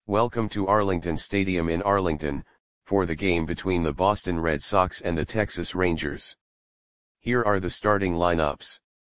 Welcome to Arlington Stadium in Arlington, for the game between the Boston Red Sox and the Texas Rangers. Here are the starting lineups.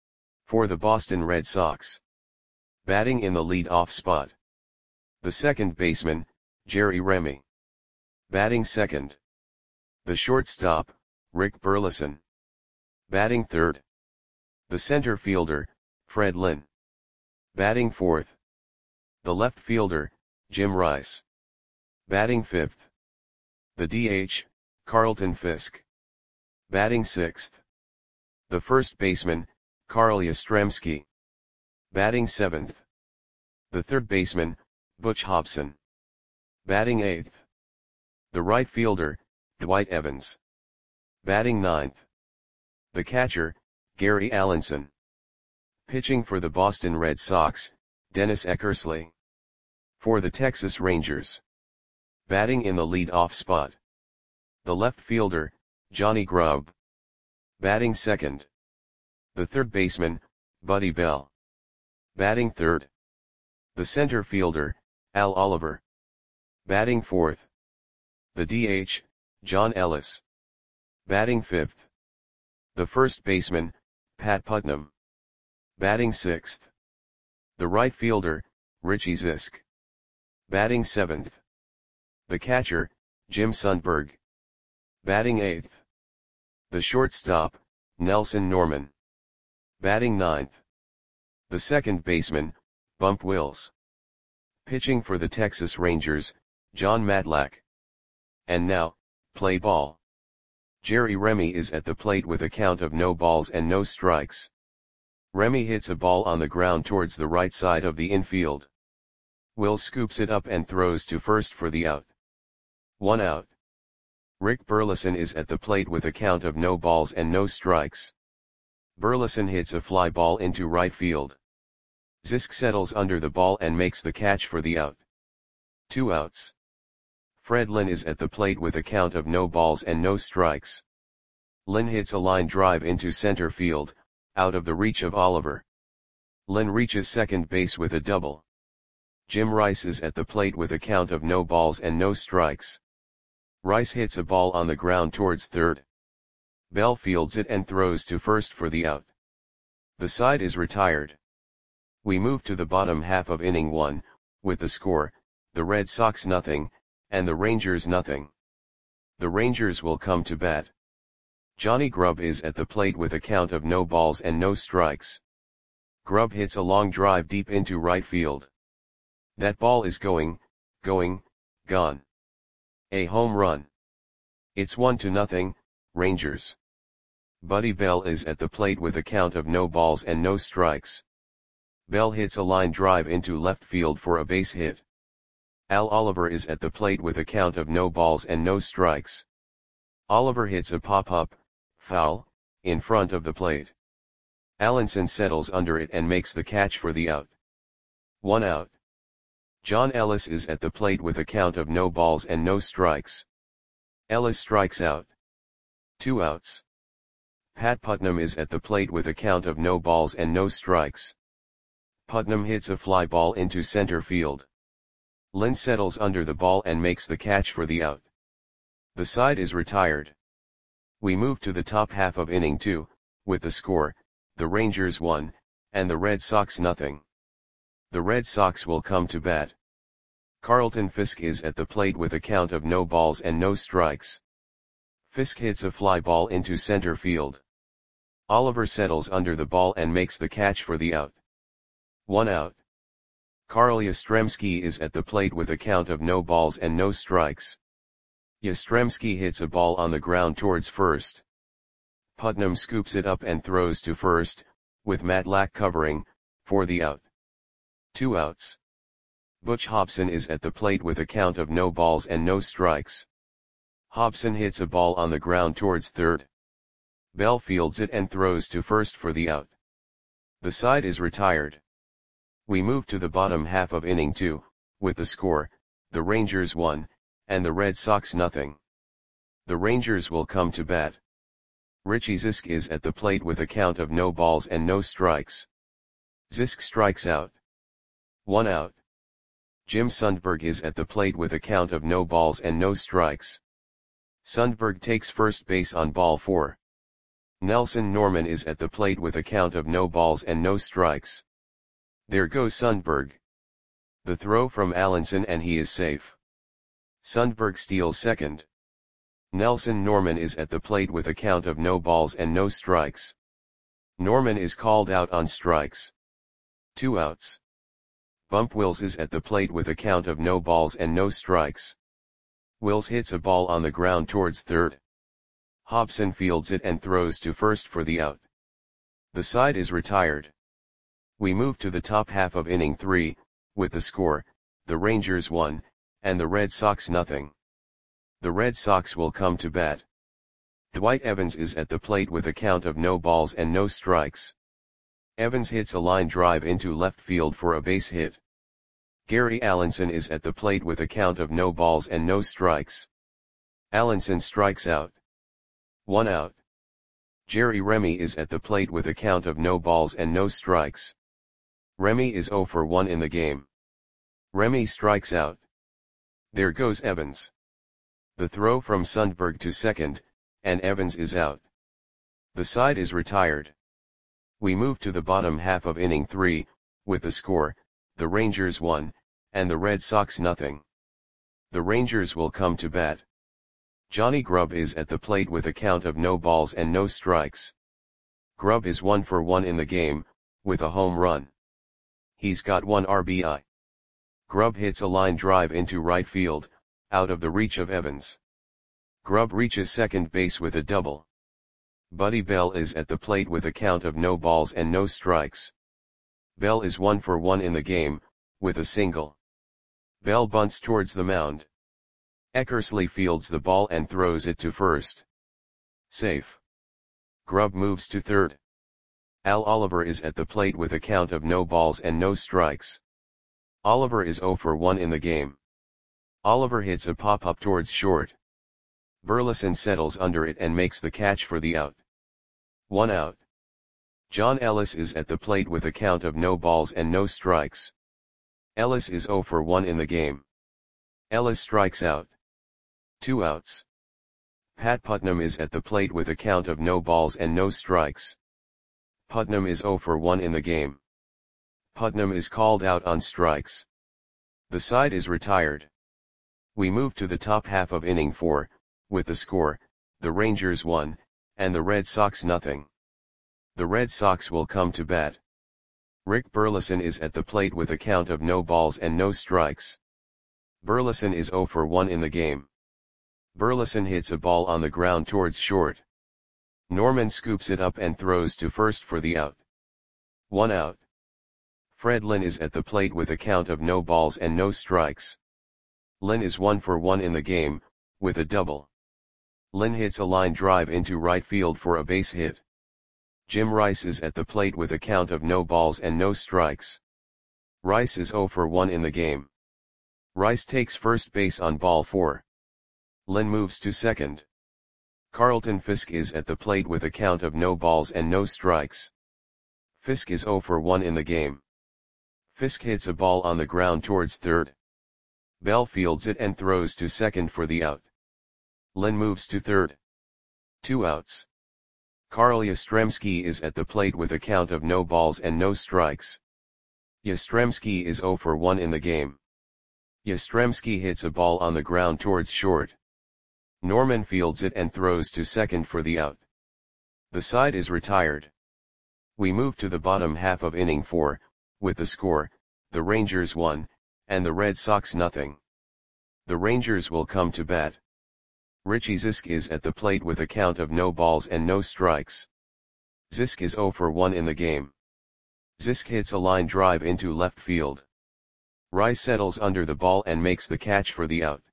For the Boston Red Sox. Batting in the lead-off spot. The second baseman, Jerry Remy. Batting second. The shortstop, Rick Burleson. Batting third. The center fielder, Fred Lynn. Batting fourth. The left fielder, Jim Rice. Batting fifth. The DH, Carlton Fisk. Batting sixth. The first baseman, Carl Yastrzemski. Batting seventh. The third baseman, Butch Hobson. Batting eighth. The right fielder, Dwight Evans. Batting ninth. The catcher, Gary Allenson. Pitching for the Boston Red Sox, Dennis Eckersley. For the Texas Rangers. Batting in the lead-off spot. The left fielder, Johnny Grubb. Batting second. The third baseman, Buddy Bell. Batting third. The center fielder, Al Oliver. Batting fourth. The DH, John Ellis. Batting fifth. The first baseman, Pat Putnam. Batting sixth. The right fielder, Richie Zisk. Batting seventh. The catcher, Jim Sundberg. Batting eighth. The shortstop, Nelson Norman. Batting ninth. The second baseman, Bump Wills. Pitching for the Texas Rangers, John Matlack. And now, play ball. Jerry Remy is at the plate with a count of no balls and no strikes. Remy hits a ball on the ground towards the right side of the infield. Wills scoops it up and throws to first for the out. 1 out. Rick Burleson is at the plate with a count of no balls and no strikes. Burleson hits a fly ball into right field. Zisk settles under the ball and makes the catch for the out. 2 outs. Fred Lynn is at the plate with a count of no balls and no strikes. Lynn hits a line drive into center field, out of the reach of Oliver. Lynn reaches second base with a double. Jim Rice is at the plate with a count of no balls and no strikes. Rice hits a ball on the ground towards third. Bell fields it and throws to first for the out. The side is retired. We move to the bottom half of inning 1, with the score, the Red Sox 0, and the Rangers 0. The Rangers will come to bat. Johnny Grubb is at the plate with a count of no balls and no strikes. Grubb hits a long drive deep into right field. That ball is gone. A home run. It's 1-0, Rangers. Buddy Bell is at the plate with a count of no balls and no strikes. Bell hits a line drive into left field for a base hit. Al Oliver is at the plate with a count of no balls and no strikes. Oliver hits a pop-up, foul, in front of the plate. Allenson settles under it and makes the catch for the out. 1 out. John Ellis is at the plate with a count of no balls and no strikes. Ellis strikes out. 2 outs. Pat Putnam is at the plate with a count of no balls and no strikes. Putnam hits a fly ball into center field. Lynn settles under the ball and makes the catch for the out. The side is retired. We move to the top half of inning 2, with the score, the Rangers 1, and the Red Sox 0. The Red Sox will come to bat. Carlton Fisk is at the plate with a count of no balls and no strikes. Fisk hits a fly ball into center field. Oliver settles under the ball and makes the catch for the out. 1 out. Carl Yastrzemski is at the plate with a count of no balls and no strikes. Yastrzemski hits a ball on the ground towards first. Putnam scoops it up and throws to first, with Matlack covering, for the out. 2 outs. Butch Hobson is at the plate with a count of no balls and no strikes. Hobson hits a ball on the ground towards third. Bell fields it and throws to first for the out. The side is retired. We move to the bottom half of inning 2, with the score, the Rangers 1, and the Red Sox 0. The Rangers will come to bat. Richie Zisk is at the plate with a count of no balls and no strikes. Zisk strikes out. 1 out. Jim Sundberg is at the plate with a count of no balls and no strikes. Sundberg takes first base on ball 4. Nelson Norman is at the plate with a count of no balls and no strikes. There goes Sundberg. The throw from Allenson and he is safe. Sundberg steals second. Nelson Norman is at the plate with a count of no balls and no strikes. Norman is called out on strikes. 2 outs. Bump Wills is at the plate with a count of no balls and no strikes. Wills hits a ball on the ground towards third. Hobson fields it and throws to first for the out. The side is retired. We move to the top half of inning 3, with the score, the Rangers 1, and the Red Sox nothing. The Red Sox will come to bat. Dwight Evans is at the plate with a count of no balls and no strikes. Evans hits a line drive into left field for a base hit. Gary Allenson is at the plate with a count of no balls and no strikes. Allenson strikes out. 1 out. Jerry Remy is at the plate with a count of no balls and no strikes. Remy is 0 for 1 in the game. Remy strikes out. There goes Evans. The throw from Sundberg to second, and Evans is out. The side is retired. We move to the bottom half of inning 3, with the score, the Rangers 1, and the Red Sox nothing. The Rangers will come to bat. Johnny Grubb is at the plate with a count of no balls and no strikes. Grubb is 1 for 1 in the game, with a home run. He's got 1 RBI. Grubb hits a line drive into right field, out of the reach of Evans. Grubb reaches second base with a double. Buddy Bell is at the plate with a count of no balls and no strikes. Bell is 1 for 1 in the game, with a single. Bell bunts towards the mound. Eckersley fields the ball and throws it to first. Safe. Grubb moves to third. Al Oliver is at the plate with a count of no balls and no strikes. Oliver is 0 for 1 in the game. Oliver hits a pop-up towards short. Burleson settles under it and makes the catch for the out. 1 out. John Ellis is at the plate with a count of no balls and no strikes. Ellis is 0 for 1 in the game. Ellis strikes out. 2 outs. Pat Putnam is at the plate with a count of no balls and no strikes. Putnam is 0 for 1 in the game. Putnam is called out on strikes. The side is retired. We move to the top half of inning 4, with the score, the Rangers 1, and the Red Sox nothing. The Red Sox will come to bat. Rick Burleson is at the plate with a count of no balls and no strikes. Burleson is 0 for 1 in the game. Burleson hits a ball on the ground towards short. Norman scoops it up and throws to first for the out. 1 out. Fred Lynn is at the plate with a count of no balls and no strikes. Lynn is 1 for 1 in the game, with a double. Lynn hits a line drive into right field for a base hit. Jim Rice is at the plate with a count of no balls and no strikes. Rice is 0 for 1 in the game. Rice takes first base on ball 4. Lynn moves to second. Carlton Fisk is at the plate with a count of no balls and no strikes. Fisk is 0 for 1 in the game. Fisk hits a ball on the ground towards third. Bell fields it and throws to second for the out. Lynn moves to third. 2 outs. Carl Yastrzemski is at the plate with a count of no balls and no strikes. Yastrzemski is 0 for 1 in the game. Yastrzemski hits a ball on the ground towards short. Norman fields it and throws to second for the out. The side is retired. We move to the bottom half of inning 4, with the score, the Rangers 1, and the Red Sox nothing. The Rangers will come to bat. Richie Zisk is at the plate with a count of no balls and no strikes. Zisk is 0 for 1 in the game. Zisk hits a line drive into left field. Rice settles under the ball and makes the catch for the out.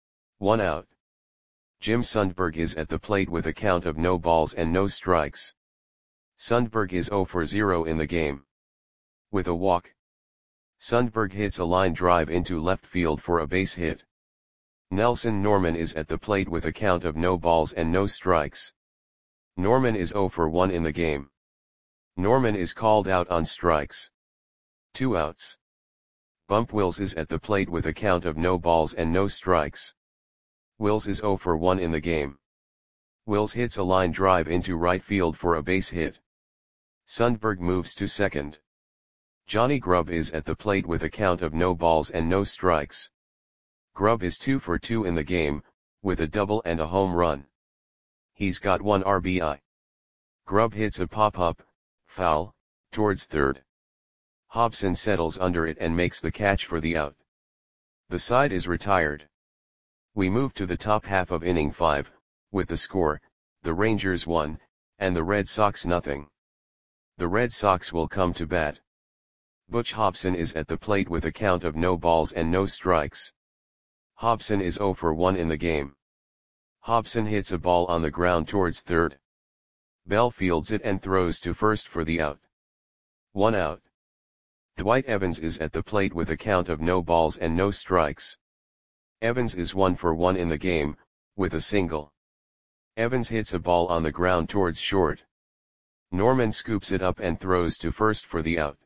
1 out. Jim Sundberg is at the plate with a count of no balls and no strikes. Sundberg is 0 for 0 in the game. With a walk. Sundberg hits a line drive into left field for a base hit. Nelson Norman is at the plate with a count of no balls and no strikes. Norman is 0 for 1 in the game. Norman is called out on strikes. 2 outs. Bump Wills is at the plate with a count of no balls and no strikes. Wills is 0 for 1 in the game. Wills hits a line drive into right field for a base hit. Sundberg moves to second. Johnny Grubb is at the plate with a count of no balls and no strikes. Grubb is 2 for 2 in the game, with a double and a home run. He's got 1 RBI. Grubb hits a pop-up, foul, towards third. Hobson settles under it and makes the catch for the out. The side is retired. We move to the top half of inning 5, with the score, the Rangers 1, and the Red Sox nothing. The Red Sox will come to bat. Butch Hobson is at the plate with a count of no balls and no strikes. Hobson is 0 for 1 in the game. Hobson hits a ball on the ground towards third. Bell fields it and throws to first for the out. 1 out. Dwight Evans is at the plate with a count of no balls and no strikes. Evans is 1 for 1 in the game, with a single. Evans hits a ball on the ground towards short. Norman scoops it up and throws to first for the out.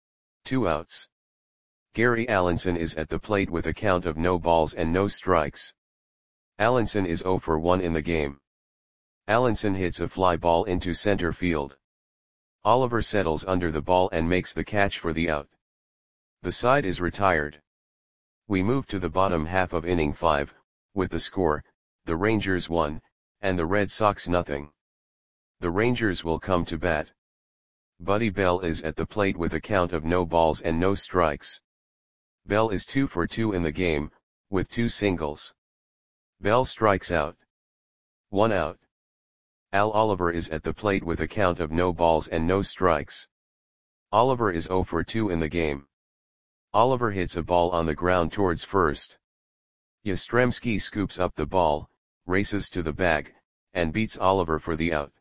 2 outs. Gary Allenson is at the plate with a count of no balls and no strikes. Allenson is 0 for 1 in the game. Allenson hits a fly ball into center field. Oliver settles under the ball and makes the catch for the out. The side is retired. We move to the bottom half of inning 5, with the score, the Rangers 1, and the Red Sox nothing. The Rangers will come to bat. Buddy Bell is at the plate with a count of no balls and no strikes. Bell is 2 for 2 in the game, with 2 singles. Bell strikes out. 1 out. Al Oliver is at the plate with a count of no balls and no strikes. Oliver is 0 for 2 in the game. Oliver hits a ball on the ground towards first. Yastrzemski scoops up the ball, races to the bag, and beats Oliver for the out.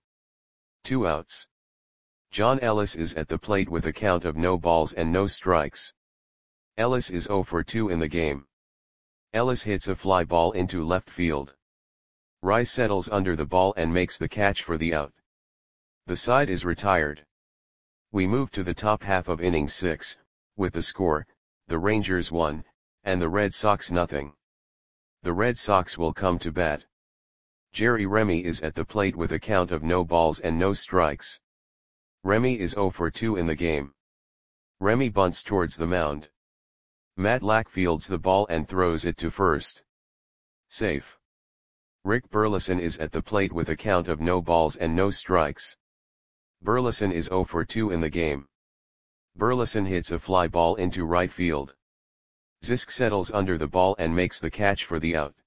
2 outs. John Ellis is at the plate with a count of no balls and no strikes. Ellis is 0 for 2 in the game. Ellis hits a fly ball into left field. Rice settles under the ball and makes the catch for the out. The side is retired. We move to the top half of inning 6, with the score, the Rangers 1, and the Red Sox nothing. The Red Sox will come to bat. Jerry Remy is at the plate with a count of no balls and no strikes. Remy is 0 for 2 in the game. Remy bunts towards the mound. Matt Lack fields the ball and throws it to first. Safe. Rick Burleson is at the plate with a count of no balls and no strikes. Burleson is 0 for 2 in the game. Burleson hits a fly ball into right field. Zisk settles under the ball and makes the catch for the out.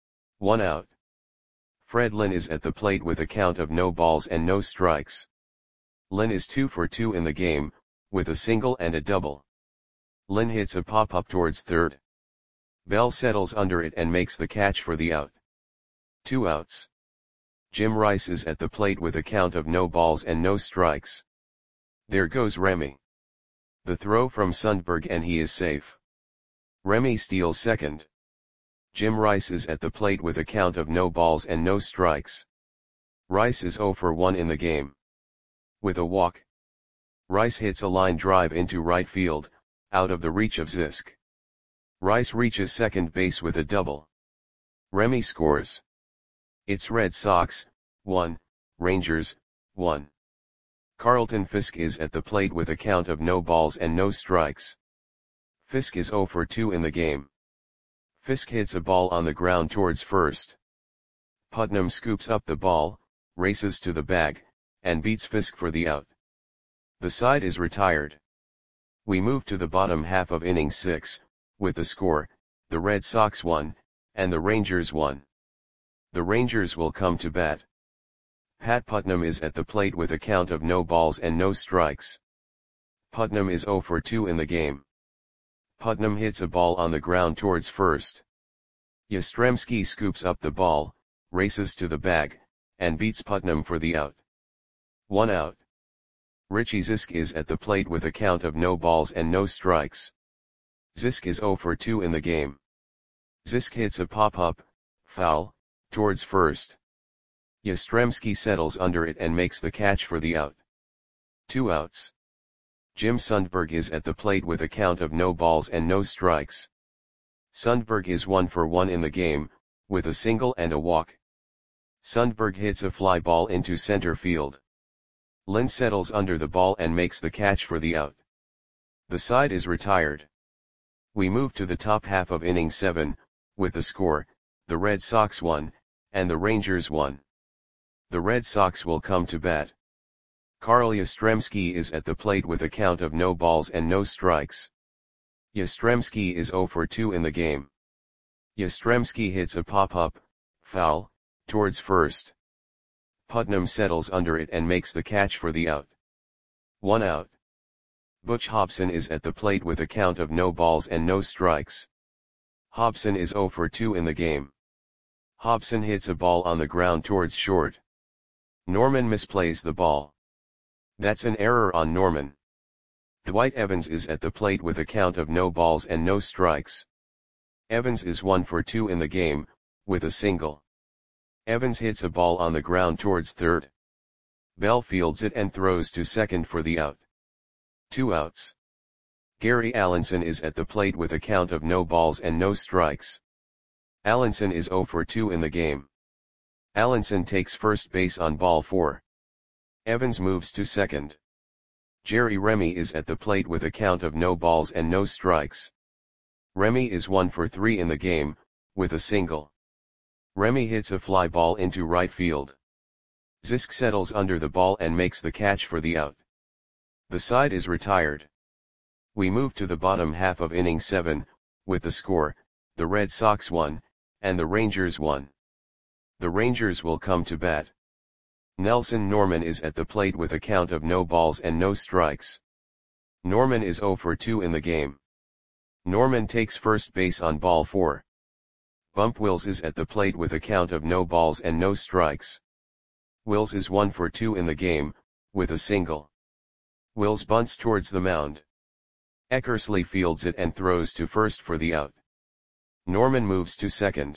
1 out. Fred Lynn is at the plate with a count of no balls and no strikes. Lynn is 2 for 2 in the game, with a single and a double. Lynn hits a pop-up towards third. Bell settles under it and makes the catch for the out. 2 outs. Jim Rice is at the plate with a count of no balls and no strikes. There goes Remy. The throw from Sundberg and he is safe. Remy steals second. Jim Rice is at the plate with a count of no balls and no strikes. Rice is 0 for 1 in the game. With a walk. Rice hits a line drive into right field, out of the reach of Zisk. Rice reaches second base with a double. Remy scores. It's Red Sox, 1, Rangers, 1. Carlton Fisk is at the plate with a count of no balls and no strikes. Fisk is 0 for 2 in the game. Fisk hits a ball on the ground towards first. Putnam scoops up the ball, races to the bag, and beats Fisk for the out. The side is retired. We move to the bottom half of inning 6, with the score, the Red Sox 1, and the Rangers 1. The Rangers will come to bat. Pat Putnam is at the plate with a count of no balls and no strikes. Putnam is 0 for 2 in the game. Putnam hits a ball on the ground towards first. Yastrzemski scoops up the ball, races to the bag, and beats Putnam for the out. 1 out. Richie Zisk is at the plate with a count of no balls and no strikes. Zisk is 0 for 2 in the game. Zisk hits a pop-up, foul, towards first. Yastrzemski settles under it and makes the catch for the out. 2 outs. Jim Sundberg is at the plate with a count of no balls and no strikes. Sundberg is 1 for 1 in the game, with a single and a walk. Sundberg hits a fly ball into center field. Lynn settles under the ball and makes the catch for the out. The side is retired. We move to the top half of inning 7, with the score, the Red Sox 1, and the Rangers 1. The Red Sox will come to bat. Carl Yastrzemski is at the plate with a count of no balls and no strikes. Yastrzemski is 0 for 2 in the game. Yastrzemski hits a pop-up, foul, towards first. Putnam settles under it and makes the catch for the out. 1 out. Butch Hobson is at the plate with a count of no balls and no strikes. Hobson is 0 for 2 in the game. Hobson hits a ball on the ground towards short. Norman misplays the ball. That's an error on Norman. Dwight Evans is at the plate with a count of no balls and no strikes. Evans is 1 for 2 in the game, with a single. Evans hits a ball on the ground towards third. Bell fields it and throws to second for the out. 2 outs. Gary Allenson is at the plate with a count of no balls and no strikes. Allenson is 0 for 2 in the game. Allenson takes first base on ball 4. Evans moves to second. Jerry Remy is at the plate with a count of no balls and no strikes. Remy is 1 for 3 in the game, with a single. Remy hits a fly ball into right field. Zisk settles under the ball and makes the catch for the out. The side is retired. We move to the bottom half of inning 7, with the score, the Red Sox 1, and the Rangers 1. The Rangers will come to bat. Nelson Norman is at the plate with a count of no balls and no strikes. Norman is 0 for 2 in the game. Norman takes first base on ball 4. Bump Wills is at the plate with a count of no balls and no strikes. Wills is 1 for 2 in the game, with a single. Wills bunts towards the mound. Eckersley fields it and throws to first for the out. Norman moves to second.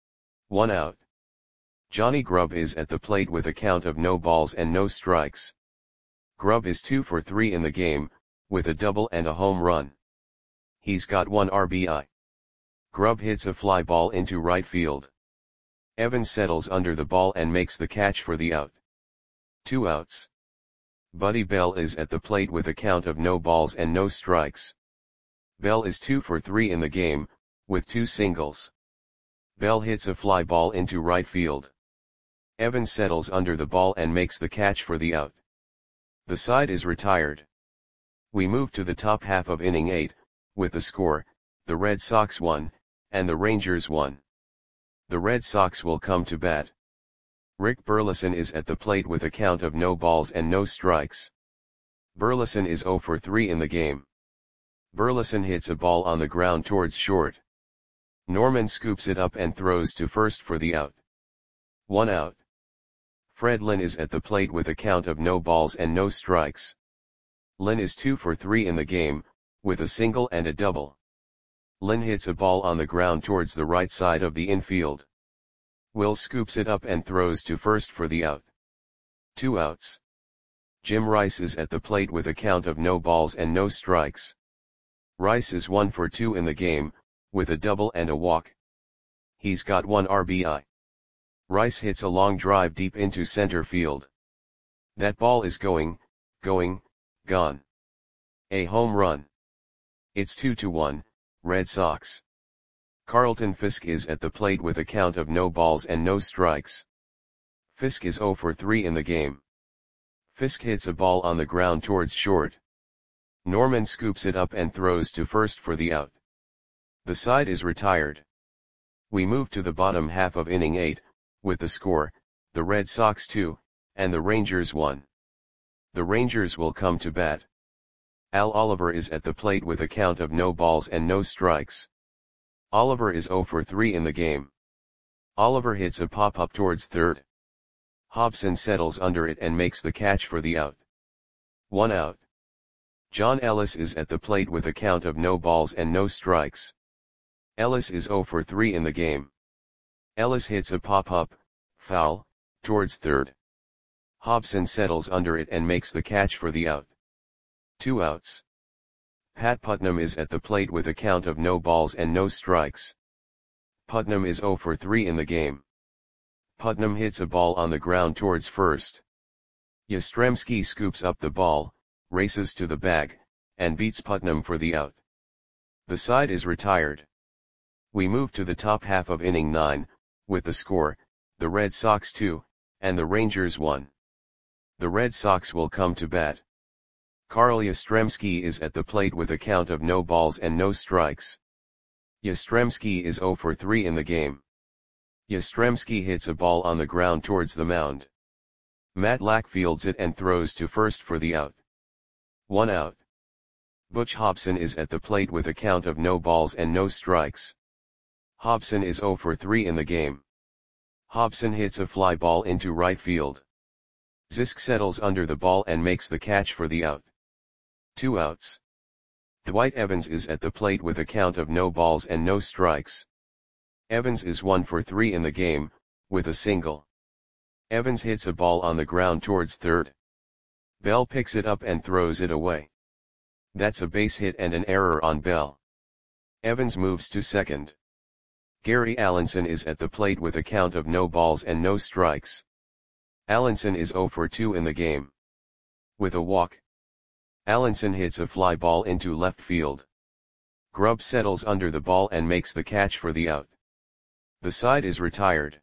1 out. Johnny Grubb is at the plate with a count of no balls and no strikes. Grubb is 2 for 3 in the game, with a double and a home run. He's got 1 RBI. Grubb hits a fly ball into right field. Evans settles under the ball and makes the catch for the out. 2 outs. Buddy Bell is at the plate with a count of no balls and no strikes. Bell is 2 for 3 in the game, with 2 singles. Bell hits a fly ball into right field. Evans settles under the ball and makes the catch for the out. The side is retired. We move to the top half of inning 8, with the score, the Red Sox 1, and the Rangers 1. The Red Sox will come to bat. Rick Burleson is at the plate with a count of no balls and no strikes. Burleson is 0 for 3 in the game. Burleson hits a ball on the ground towards short. Norman scoops it up and throws to first for the out. 1 out. Fred Lynn is at the plate with a count of no balls and no strikes. Lynn is 2 for 3 in the game, with a single and a double. Lynn hits a ball on the ground towards the right side of the infield. Will scoops it up and throws to first for the out. 2 outs. Jim Rice is at the plate with a count of no balls and no strikes. Rice is 1 for 2 in the game, with a double and a walk. He's got 1 RBI. Rice hits a long drive deep into center field. That ball is gone. A home run. It's 2-1, Red Sox. Carlton Fisk is at the plate with a count of no balls and no strikes. Fisk is 0 for 3 in the game. Fisk hits a ball on the ground towards short. Norman scoops it up and throws to first for the out. The side is retired. We move to the bottom half of inning 8, with the score, the Red Sox 2, and the Rangers 1. The Rangers will come to bat. Al Oliver is at the plate with a count of no balls and no strikes. Oliver is 0 for 3 in the game. Oliver hits a pop-up towards third. Hobson settles under it and makes the catch for the out. 1 out. John Ellis is at the plate with a count of no balls and no strikes. Ellis is 0 for 3 in the game. Ellis hits a pop-up, foul, towards third. Hobson settles under it and makes the catch for the out. 2 outs. Pat Putnam is at the plate with a count of no balls and no strikes. Putnam is 0 for 3 in the game. Putnam hits a ball on the ground towards first. Yastrzemski scoops up the ball, races to the bag, and beats Putnam for the out. The side is retired. We move to the top half of inning 9, with the score, the Red Sox 2, and the Rangers 1. The Red Sox will come to bat. Carl Yastrzemski is at the plate with a count of no balls and no strikes. Yastrzemski is 0 for 3 in the game. Yastrzemski hits a ball on the ground towards the mound. Matlack fields it and throws to first for the out. 1 out. Butch Hobson is at the plate with a count of no balls and no strikes. Hobson is 0 for 3 in the game. Hobson hits a fly ball into right field. Zisk settles under the ball and makes the catch for the out. 2 outs. Dwight Evans is at the plate with a count of no balls and no strikes. Evans is 1 for 3 in the game, with a single. Evans hits a ball on the ground towards third. Bell picks it up and throws it away. That's a base hit and an error on Bell. Evans moves to second. Gary Allenson is at the plate with a count of no balls and no strikes. Allenson is 0 for 2 in the game. With a walk. Allenson hits a fly ball into left field. Grubb settles under the ball and makes the catch for the out. The side is retired.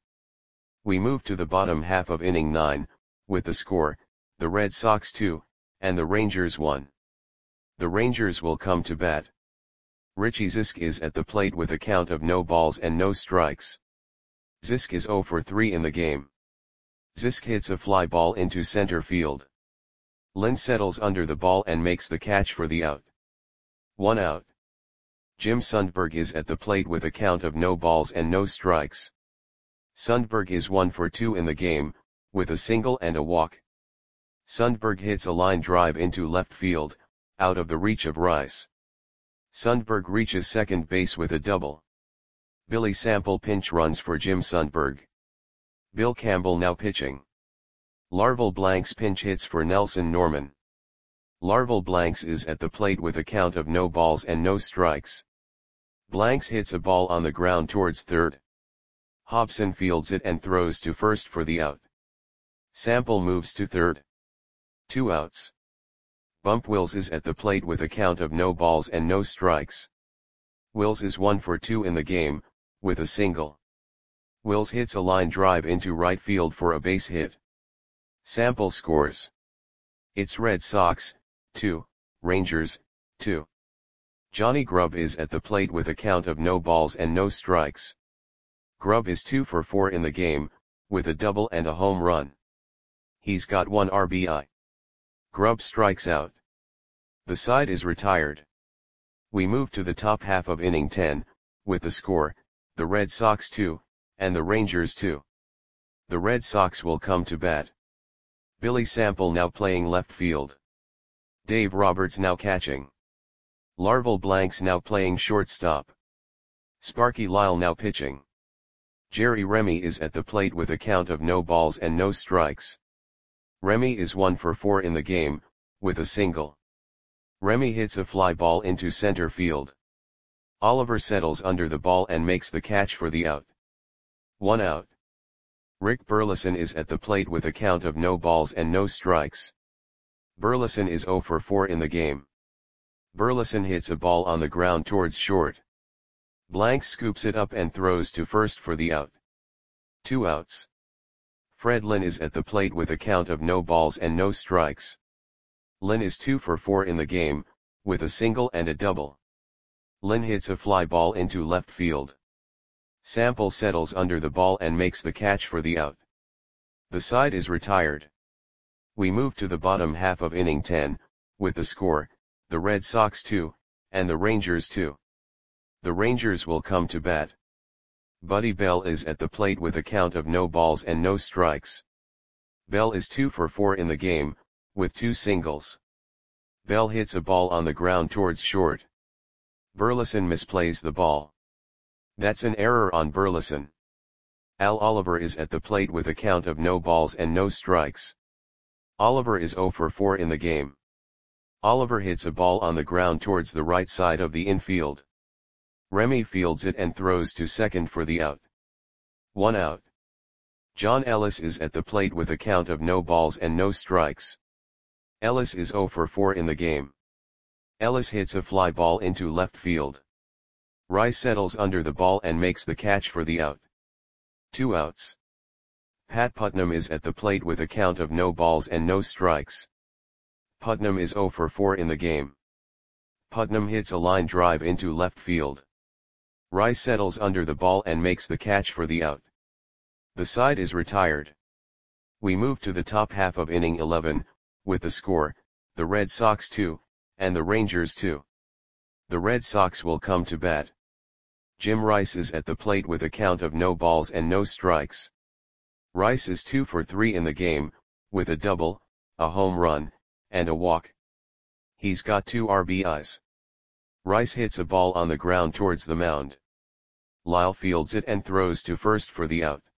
We move to the bottom half of inning 9, with the score, the Red Sox 2, and the Rangers 1. The Rangers will come to bat. Richie Zisk is at the plate with a count of no balls and no strikes. Zisk is 0 for 3 in the game. Zisk hits a fly ball into center field. Lynn settles under the ball and makes the catch for the out. 1 out. Jim Sundberg is at the plate with a count of no balls and no strikes. Sundberg is 1 for 2 in the game, with a single and a walk. Sundberg hits a line drive into left field, out of the reach of Rice. Sundberg reaches second base with a double. Billy Sample pinch runs for Jim Sundberg. Bill Campbell now pitching. Larval Blanks pinch hits for Nelson Norman. Larval Blanks is at the plate with a count of no balls and no strikes. Blanks hits a ball on the ground towards third. Hobson fields it and throws to first for the out. Sample moves to third. 2 outs. Bump Wills is at the plate with a count of no balls and no strikes. Wills is 1 for 2 in the game, with a single. Wills hits a line drive into right field for a base hit. Sample scores. It's Red Sox, 2, Rangers, 2. Johnny Grubb is at the plate with a count of no balls and no strikes. Grubb is 2 for 4 in the game, with a double and a home run. He's got 1 RBI. Grubb strikes out. The side is retired. We move to the top half of inning 10, with the score, the Red Sox 2, and the Rangers 2. The Red Sox will come to bat. Billy Sample now playing left field. Dave Roberts now catching. Larval Blanks now playing shortstop. Sparky Lyle now pitching. Jerry Remy is at the plate with a count of no balls and no strikes. Remy is 1 for 4 in the game, with a single. Remy hits a fly ball into center field. Oliver settles under the ball and makes the catch for the out. 1 out. Rick Burleson is at the plate with a count of no balls and no strikes. Burleson is 0 for 4 in the game. Burleson hits a ball on the ground towards short. Blanks scoops it up and throws to first for the out. 2 outs. Fred Lynn is at the plate with a count of no balls and no strikes. Lynn is 2 for 4 in the game, with a single and a double. Lynn hits a fly ball into left field. Sample settles under the ball and makes the catch for the out. The side is retired. We move to the bottom half of inning 10, with the score, the Red Sox 2, and the Rangers 2. The Rangers will come to bat. Buddy Bell is at the plate with a count of no balls and no strikes. Bell is 2 for 4 in the game, with 2 singles. Bell hits a ball on the ground towards short. Burleson misplays the ball. That's an error on Burleson. Al Oliver is at the plate with a count of no balls and no strikes. Oliver is 0 for 4 in the game. Oliver hits a ball on the ground towards the right side of the infield. Remy fields it and throws to second for the out. 1 out. John Ellis is at the plate with a count of no balls and no strikes. Ellis is 0 for 4 in the game. Ellis hits a fly ball into left field. Rice settles under the ball and makes the catch for the out. 2 outs. Pat Putnam is at the plate with a count of no balls and no strikes. Putnam is 0 for 4 in the game. Putnam hits a line drive into left field. Rice settles under the ball and makes the catch for the out. The side is retired. We move to the top half of inning 11, with the score, the Red Sox 2, and the Rangers 2. The Red Sox will come to bat. Jim Rice is at the plate with a count of no balls and no strikes. Rice is 2 for 3 in the game, with a double, a home run, and a walk. He's got 2 RBIs. Rice hits a ball on the ground towards the mound. Lyle fields it and throws to first for the out.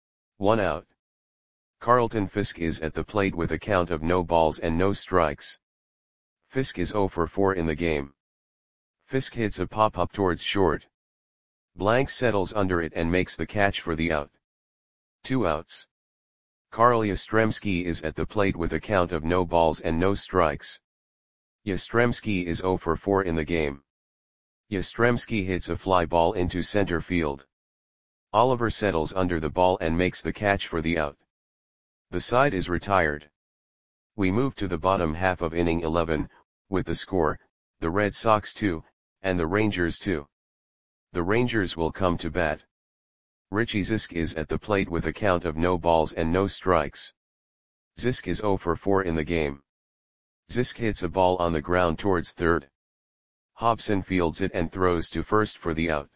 1 out. Carlton Fisk is at the plate with a count of no balls and no strikes. Fisk is 0 for 4 in the game. Fisk hits a pop-up towards short. Blank settles under it and makes the catch for the out. 2 outs. Carl Yastrzemski is at the plate with a count of no balls and no strikes. Yastrzemski is 0 for 4 in the game. Yastrzemski hits a fly ball into center field. Oliver settles under the ball and makes the catch for the out. The side is retired. We move to the bottom half of inning 11, with the score, the Red Sox 2, and the Rangers 2. The Rangers will come to bat. Richie Zisk is at the plate with a count of no balls and no strikes. Zisk is 0 for 4 in the game. Zisk hits a ball on the ground towards third. Hobson fields it and throws to first for the out.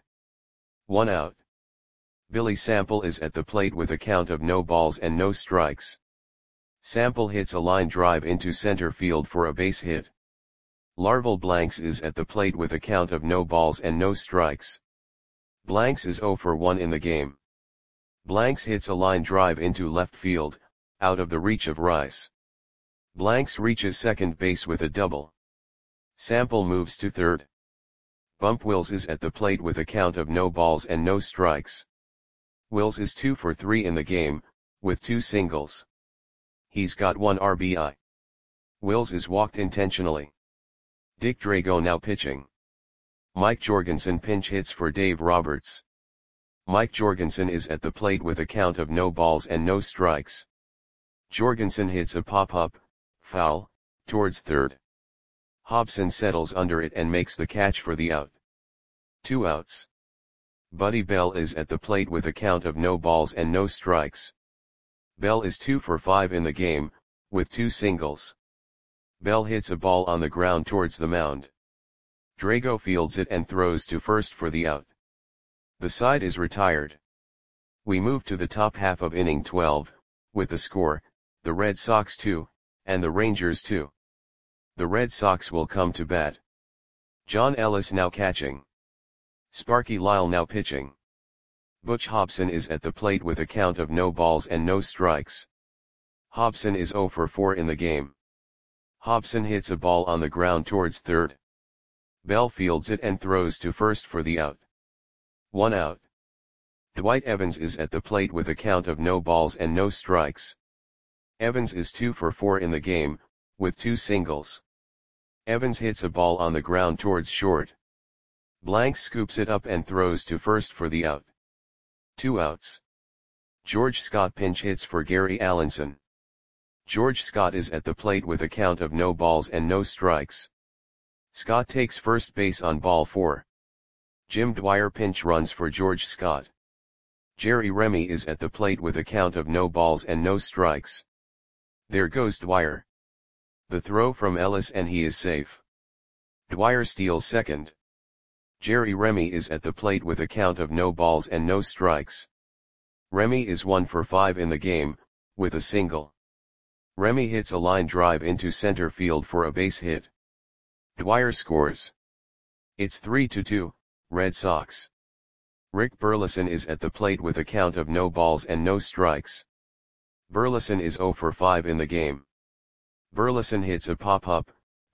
1 out. Billy Sample is at the plate with a count of no balls and no strikes. Sample hits a line drive into center field for a base hit. Larval Blanks is at the plate with a count of no balls and no strikes. Blanks is 0 for 1 in the game. Blanks hits a line drive into left field, out of the reach of Rice. Blanks reaches second base with a double. Sample moves to third. Bump Wills is at the plate with a count of no balls and no strikes. Wills is 2 for 3 in the game, with 2 singles. He's got 1 RBI. Wills is walked intentionally. Dick Drago now pitching. Mike Jorgensen pinch hits for Dave Roberts. Mike Jorgensen is at the plate with a count of no balls and no strikes. Jorgensen hits a pop-up, foul, towards third. Hobson settles under it and makes the catch for the out. 2 outs. Buddy Bell is at the plate with a count of no balls and no strikes. Bell is 2 for 5 in the game, with 2 singles. Bell hits a ball on the ground towards the mound. Drago fields it and throws to first for the out. The side is retired. We move to the top half of inning 12, with the score, the Red Sox 2, and the Rangers 2. The Red Sox will come to bat. John Ellis now catching. Sparky Lyle now pitching. Butch Hobson is at the plate with a count of no balls and no strikes. Hobson is 0 for 4 in the game. Hobson hits a ball on the ground towards third. Bell fields it and throws to first for the out. 1 out. Dwight Evans is at the plate with a count of no balls and no strikes. Evans is 2 for 4 in the game, with 2 singles. Evans hits a ball on the ground towards short. Blank scoops it up and throws to first for the out. 2 outs. George Scott pinch hits for Gary Allenson. George Scott is at the plate with a count of no balls and no strikes. Scott takes first base on ball 4. Jim Dwyer pinch runs for George Scott. Jerry Remy is at the plate with a count of no balls and no strikes. There goes Dwyer. The throw from Ellis and he is safe. Dwyer steals second. Jerry Remy is at the plate with a count of no balls and no strikes. Remy is 1 for 5 in the game, with a single. Remy hits a line drive into center field for a base hit. Dwyer scores. It's 3-2, Red Sox. Rick Burleson is at the plate with a count of no balls and no strikes. Burleson is 0 for 5 in the game. Burleson hits a pop-up,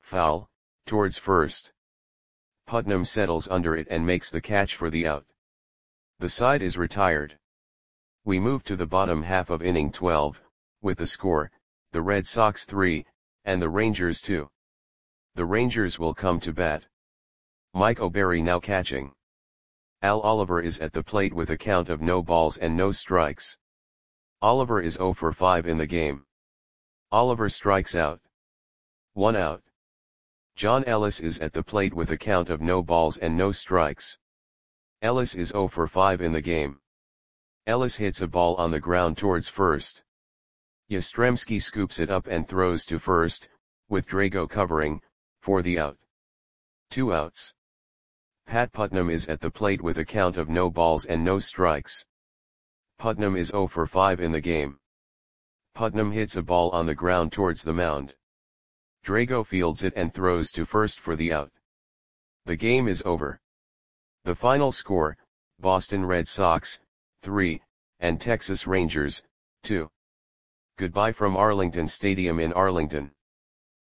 Foul, towards first. Putnam settles under it and makes the catch for the out. The side is retired. We move to the bottom half of inning 12, with the score, the Red Sox 3, and the Rangers 2. The Rangers will come to bat. Mike O'Berry now catching. Al Oliver is at the plate with a count of no balls and no strikes. Oliver is 0 for 5 in the game. Oliver strikes out. 1 out. John Ellis is at the plate with a count of no balls and no strikes. Ellis is 0 for 5 in the game. Ellis hits a ball on the ground towards first. Yastrzemski scoops it up and throws to first, with Drago covering, for the out. 2 outs. Pat Putnam is at the plate with a count of no balls and no strikes. Putnam is 0 for 5 in the game. Putnam hits a ball on the ground towards the mound. Drago fields it and throws to first for the out. The game is over. The final score, Boston Red Sox, 3, and Texas Rangers, 2. Goodbye from Arlington Stadium in Arlington.